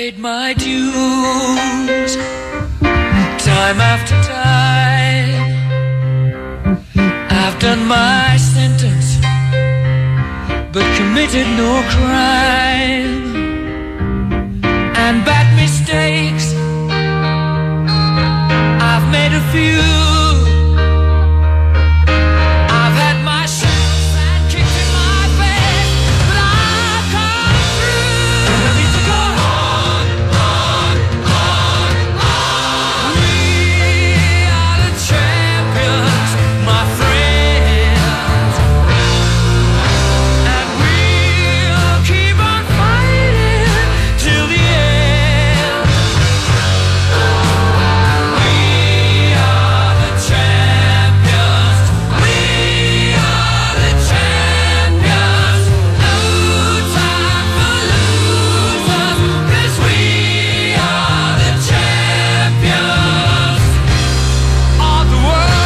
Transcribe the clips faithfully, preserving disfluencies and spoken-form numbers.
paid my dues time after time. I've done my sentence but committed no crime. And bad mistakes I've made a few. I've had my shots and kicks in my face, but I've come through. I need to go on, on, on, on. We are the champions, my friends, and we'll keep on fighting till the end. We are the champions. We are the champions. No time for losers, 'cause we are the champions of the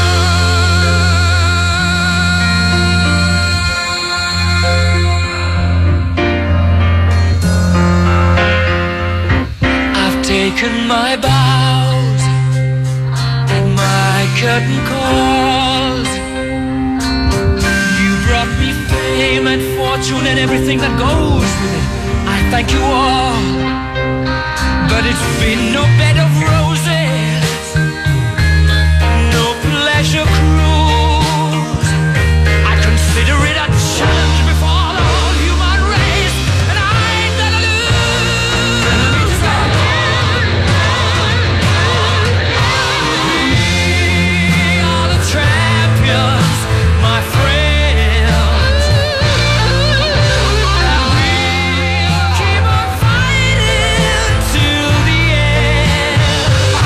world. I've taken my bows and my curtain calls. You brought me fame and fortune and everything that goes with it. I thank you all, but it's been no bed of roses, no pleasure cruise. I consider it a challenge before the whole human race, and I ain't gonna lose. We are the champions, my friends, and we'll keep on fighting till the end.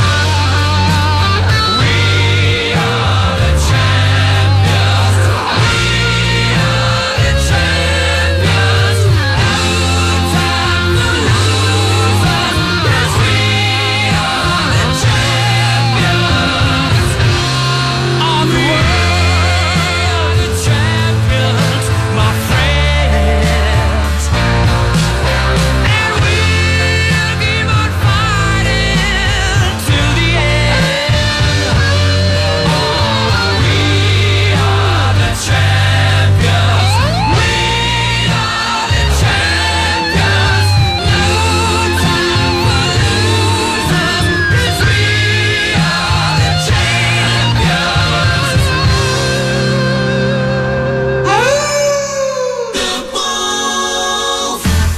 We are the champions. We are the champions. No time for losers, 'cause we are the champions of the world. The champions, my friends, and we'll keep on fighting till the end. Oh, we are the champions. We are the champions. No time for losers, 'cause we are the champions. The Wolf.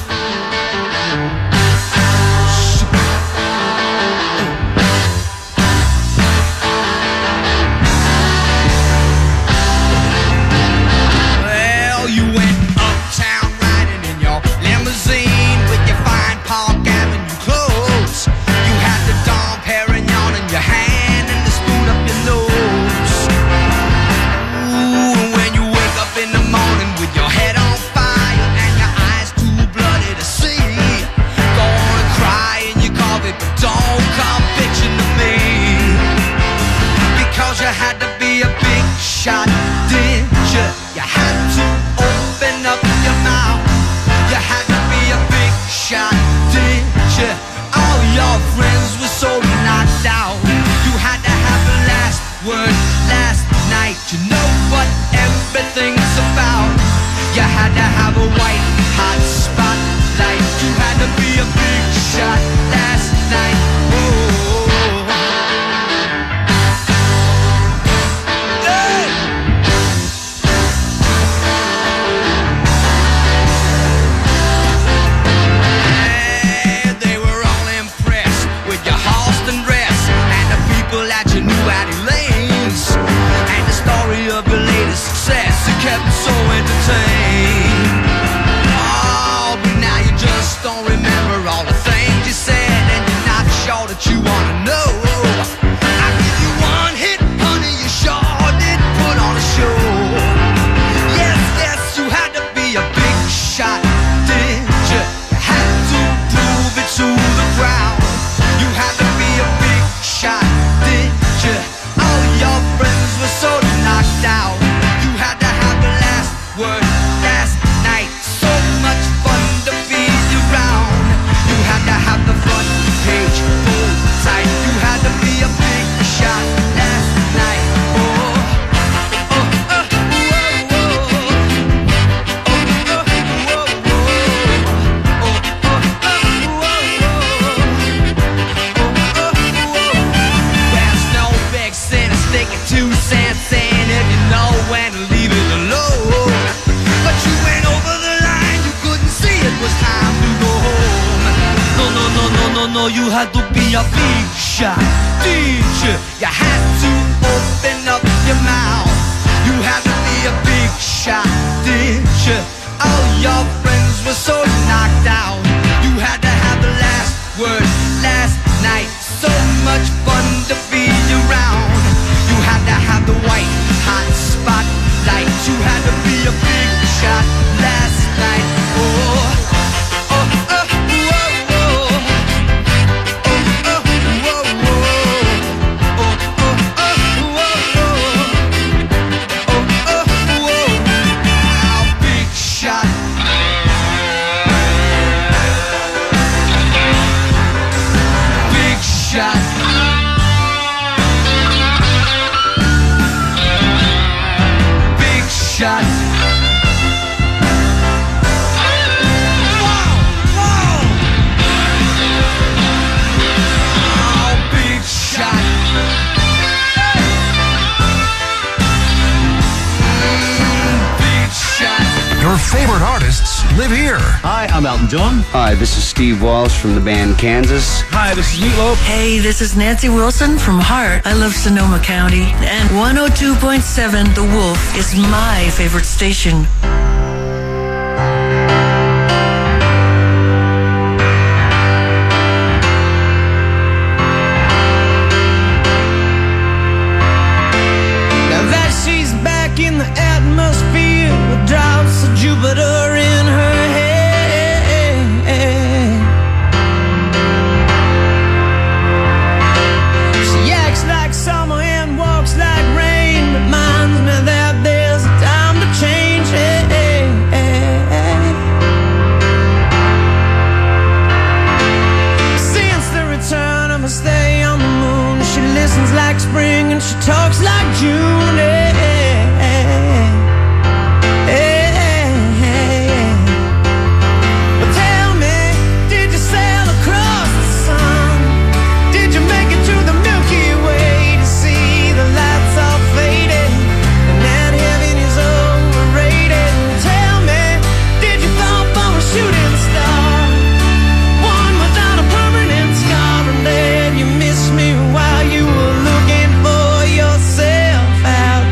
Well, you went uptown riding in your limousine with your fine Park Avenue clothes. You had the Dom Perignon in your hand and the spoon up your nose. Ooh, and when you wake up in the morning with your head on fire and your eyes too bloody to see, go on and cry in your coffee, but don't come bitching to me. Because you had to be a big shot, didn't you? You had to open up your mouth. You had to be a big shot, didn't you? All your friends were so knocked out. You had to have the last word last night. You know what everything's about. You had to have a white hot spotlight. You had to be a big shot last night. Whoa. Hey! Hey, they were all impressed with your Halston dress and the people that you knew at Elaine's, and the story of your latest success. It kept them so entertained. Oh, know you had to be a big shot teacher. You had to open up your mouth. You had to be a big shot teacher. All your friends were so knocked out. You had to have the last word last night. So much fun to be around. You had to have the white hot spotlight. You had to be a big shot last night. Oh, oh, oh, oh, oh, oh, oh, oh, oh, oh, oh, oh, oh, big shot. Big shot. Big shot. Your favorite artists live here. Hi, I'm Elton John. Hi, this is Steve Walsh from the band Kansas. Hi, this is Meatloaf. Hey, this is Nancy Wilson from Heart. I love Sonoma County. And one oh two point seven The Wolf is my favorite station. Now that she's back in the atmosphere with drops of Jupiter in her head. She acts like summer and walks like rain. Reminds me that there's a time to change. Since the return of her stay on the moon, she listens like spring and she talks like June. But tell me, did you sail across the sun? Did you make it to the Milky Way to see the lights all faded and that heaven is overrated? Tell me, did you fall for a shooting star, one without a permanent scar, and then you missed me while you were looking for yourself out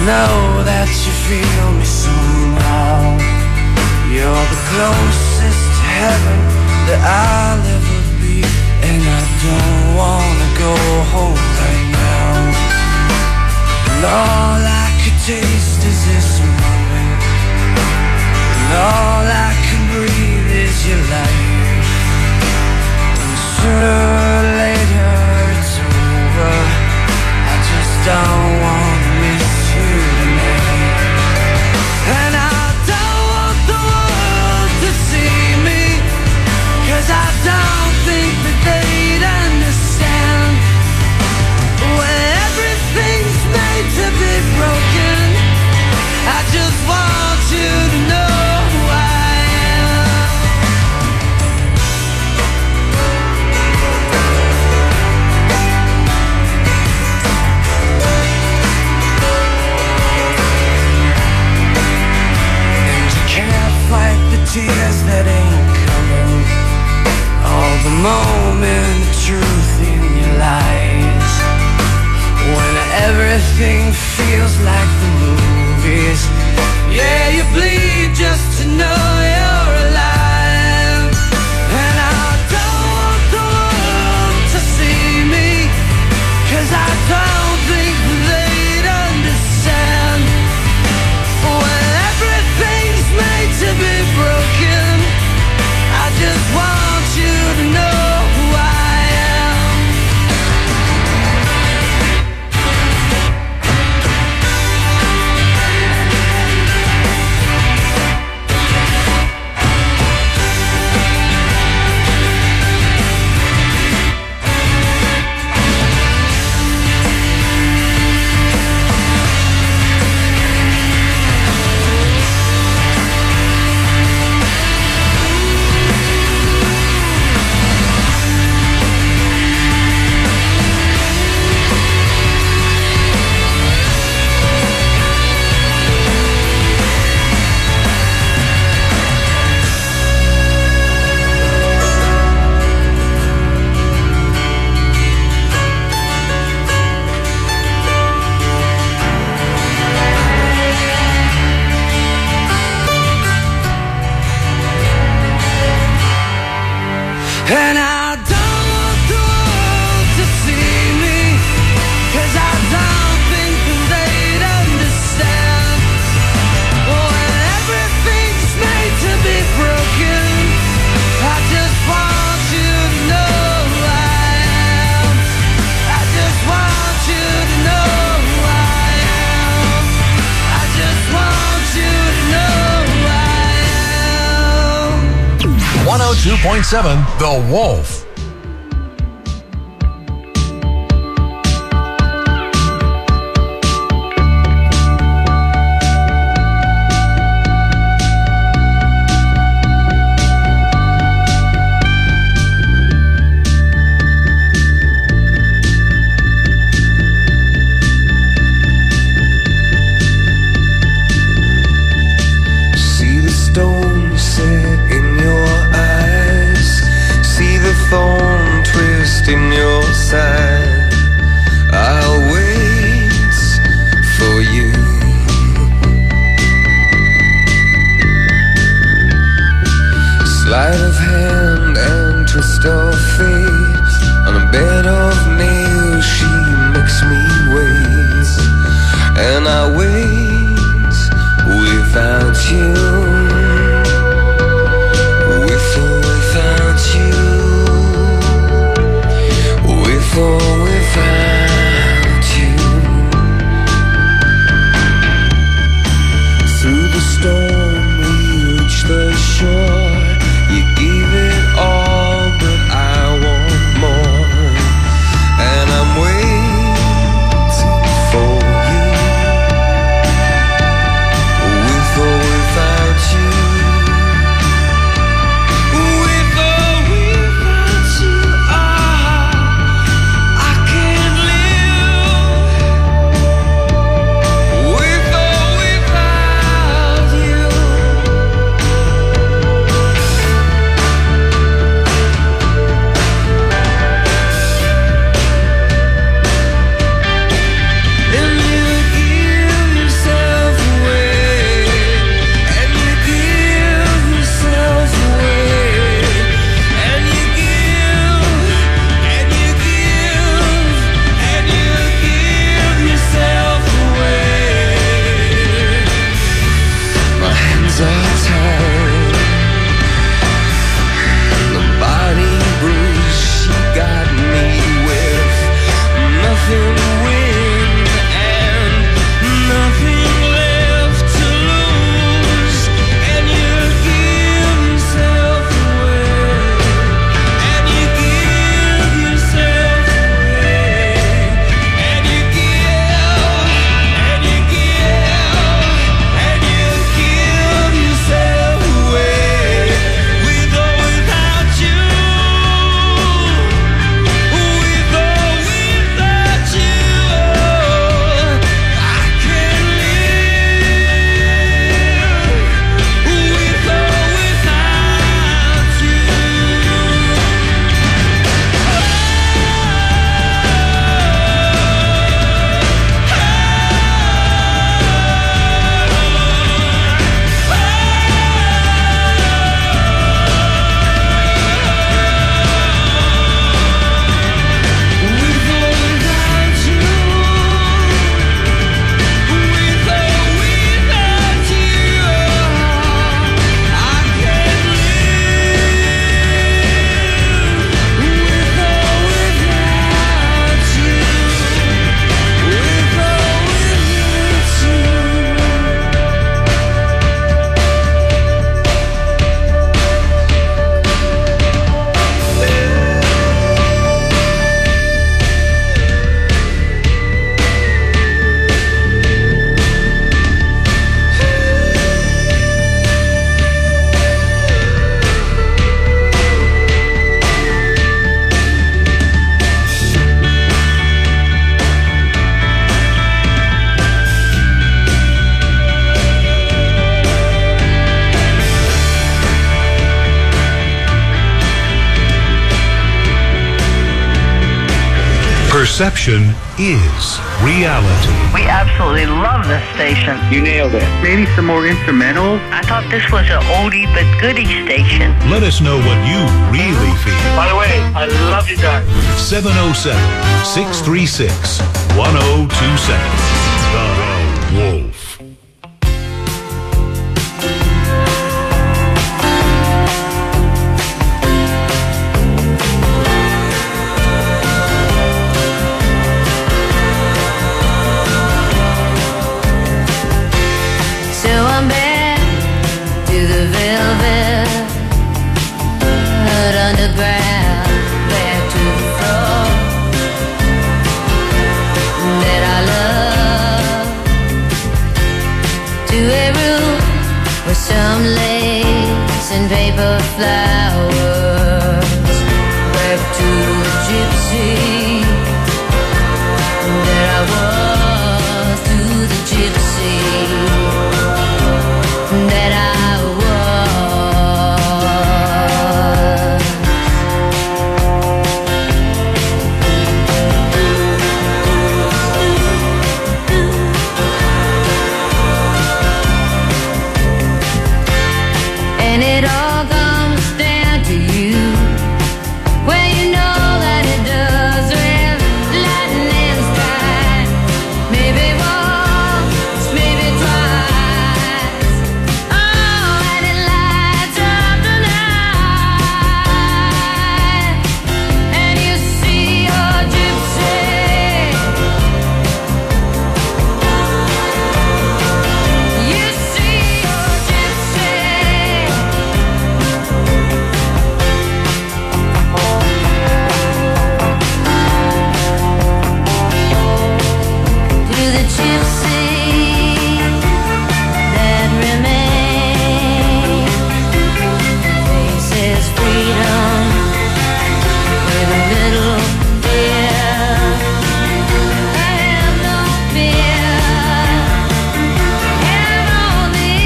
know that you feel me somehow. You're the closest to heaven that I'll ever be, and I don't wanna go home right now. And all I could taste is this moment, and all I can breathe is your life. And sooner or later it's over, I just don't wanna miss you tonight. And I don't want the world to see me, 'cause I don't think that they'd understand. When everything's made to be broken, I just want you to know who I am. And you can't fight the tears that ain't coming, all the moment of truth in your lies. When everything feels like the movies, yeah, you bleed just to know you're alive. And I don't want the world to see me, 'cause I don't think they'd understand. When everything's made to be broken, I just want you to know who I am. And I don't want the world to see me, 'cause I don't think that they'd understand. When everything's made to be broken, I just want you to know who I am. I just want you to know who I am. I just want you to know who I am. one oh two point seven The Wolf. See the stone set in your eyes, see the thorn twist in your side. I'll wait for you. Sleight of hand and twist of fate, on a bed of nails she makes me wait. And I wait without you, with or without you, with or without you. Through the storm we reach the shore, you perception is reality. We absolutely love this station. You nailed it. Maybe some more instrumentals. I thought this was an oldie but goodie station. Let us know what you really feel. By the way, I love you guys. seven oh seven, six three six, one oh two seven. The Wolf. Some lace and paper flowers, back to the gypsy that I was, to the gypsy that I was. And it all comes down to you. Well, you know that it does with lightning strike. Maybe once, maybe twice. Oh, and it lights up the night. And you see your gypsy. You see your gypsy. To the gypsy that remains, faces freedom with a little fear. I have no fear, have only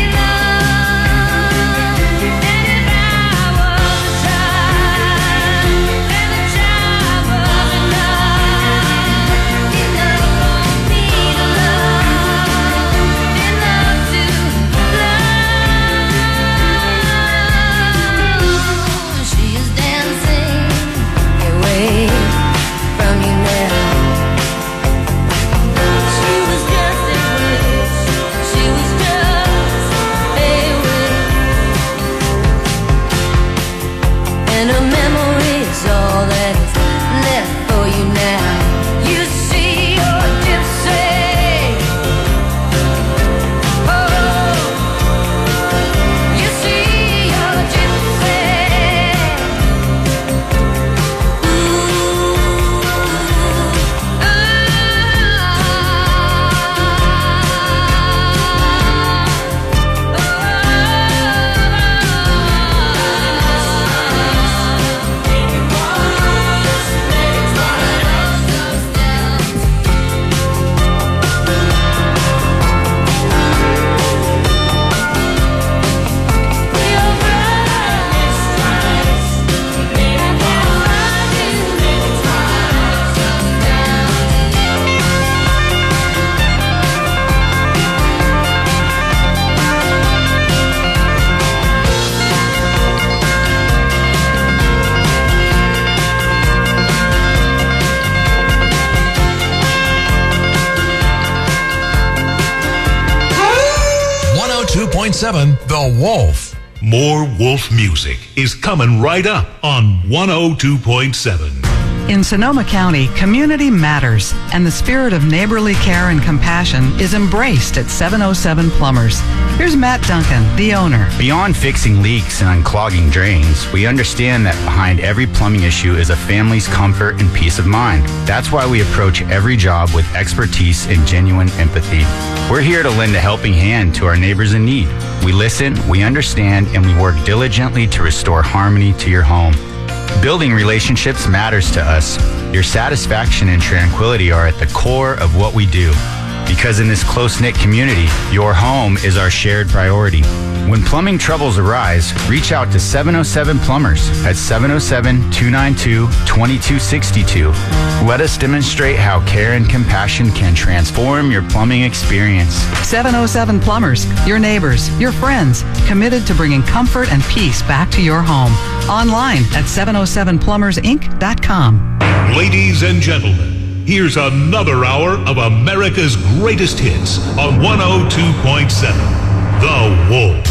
love. And if I was a child, and the child was enough, enough for me to love, enough to love. She is dancing away from you now. She was just a wish, she was just a wish, and a memory is all that is left for you now. You see your gypsy. Oh, you see your gypsy. one oh two point seven The Wolf. More Wolf music is coming right up on one oh two point seven. In Sonoma County, community matters, and the spirit of neighborly care and compassion is embraced at seven oh seven Plumbers. Here's Matt Duncan, the owner. Beyond fixing leaks and unclogging drains, we understand that behind every plumbing issue is a family's comfort and peace of mind. That's why we approach every job with expertise and genuine empathy. We're here to lend a helping hand to our neighbors in need. We listen, we understand, and we work diligently to restore harmony to your home. Building relationships matters to us. Your satisfaction and tranquility are at the core of what we do. Because in this close-knit community, your home is our shared priority. When plumbing troubles arise, reach out to seven oh seven Plumbers at seven oh seven, two nine two, two two six two. Let us demonstrate how care and compassion can transform your plumbing experience. seven oh seven Plumbers, your neighbors, your friends, committed to bringing comfort and peace back to your home. Online at seven oh seven plumbers inc dot com. Ladies and gentlemen, here's another hour of America's greatest hits on one oh two point seven, The Wolf.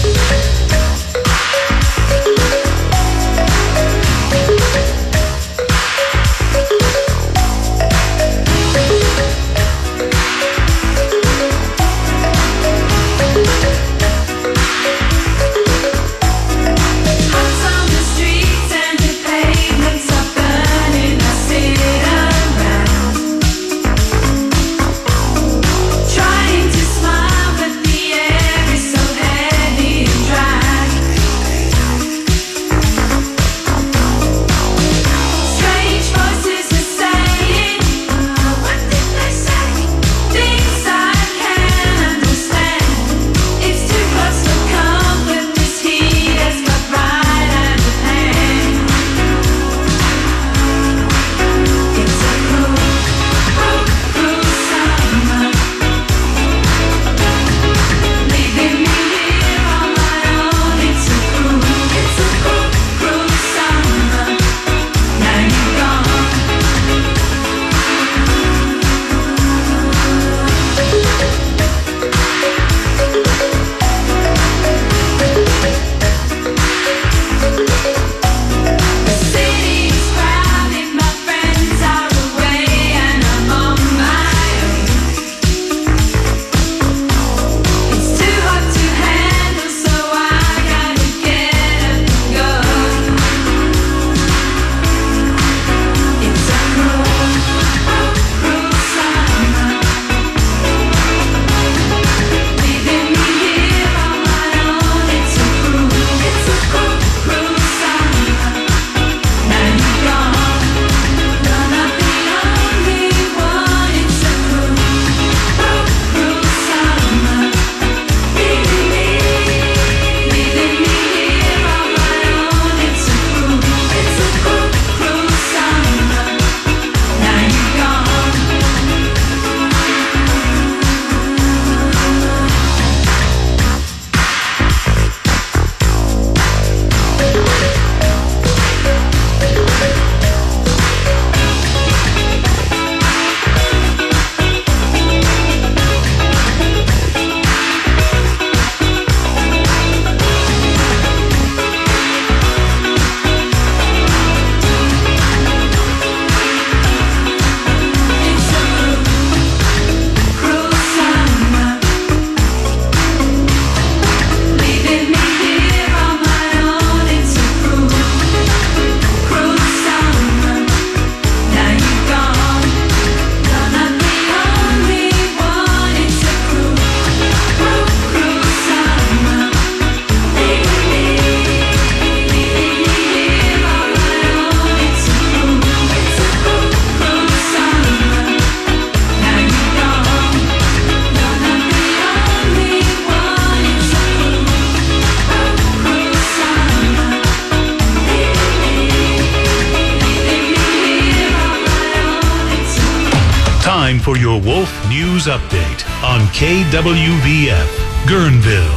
Trying to smile, but the air is so heavy and Time for your Wolf News Update on K W V F, Guerneville.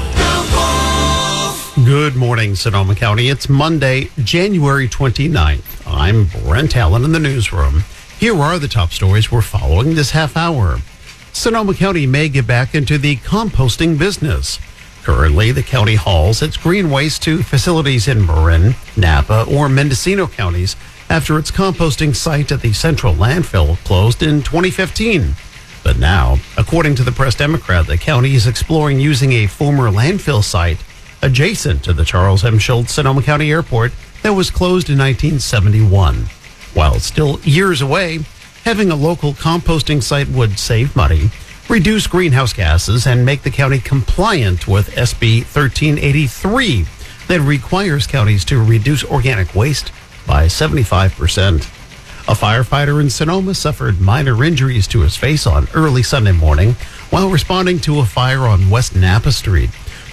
Good morning, Sonoma County. It's Monday, January twenty-ninth. I'm Brent Allen in the newsroom. Here are the top stories we're following this half hour. Sonoma County may get back into the composting business. Currently, the county hauls its green waste to facilities in Marin, Napa, or Mendocino counties after its composting site at the Central Landfill closed in twenty fifteen. But now, according to the Press Democrat, the county is exploring using a former landfill site adjacent to the Charles M. Schultz Sonoma County Airport that was closed in nineteen seventy-one. While it's still years away, having a local composting site would save money, reduce greenhouse gases, and make the county compliant with S B thirteen eighty-three that requires counties to reduce organic waste by seventy-five percent. A firefighter in Sonoma suffered minor injuries to his face on early Sunday morning while responding to a fire on West Napa Street.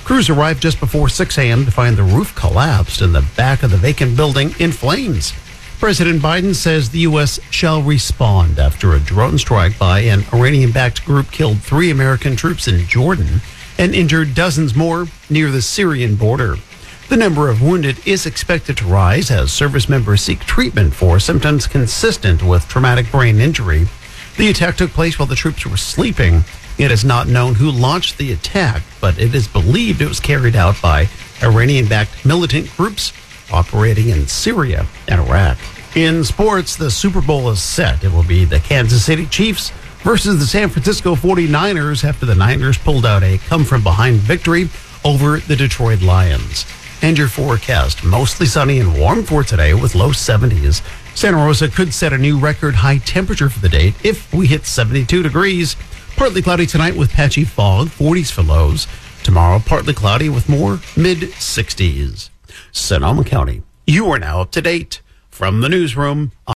Crews arrived just before six a.m. to find the roof collapsed and the back of the vacant building in flames. President Biden says the U S shall respond after a drone strike by an Iranian-backed group killed three American troops in Jordan and injured dozens more near the Syrian border. The number of wounded is expected to rise as service members seek treatment for symptoms consistent with traumatic brain injury. The attack took place while the troops were sleeping. It is not known who launched the attack, but it is believed it was carried out by Iranian-backed militant groups operating in Syria and Iraq. In sports, the Super Bowl is set. It will be the Kansas City Chiefs versus the San Francisco forty-niners after the Niners pulled out a come-from-behind victory over the Detroit Lions. And your forecast, mostly sunny and warm for today with low seventies. Santa Rosa could set a new record high temperature for the day if we hit seventy-two degrees. Partly cloudy tonight with patchy fog, forties for lows. Tomorrow, partly cloudy with more mid-sixties. Sonoma County, you are now up to date. From the newsroom,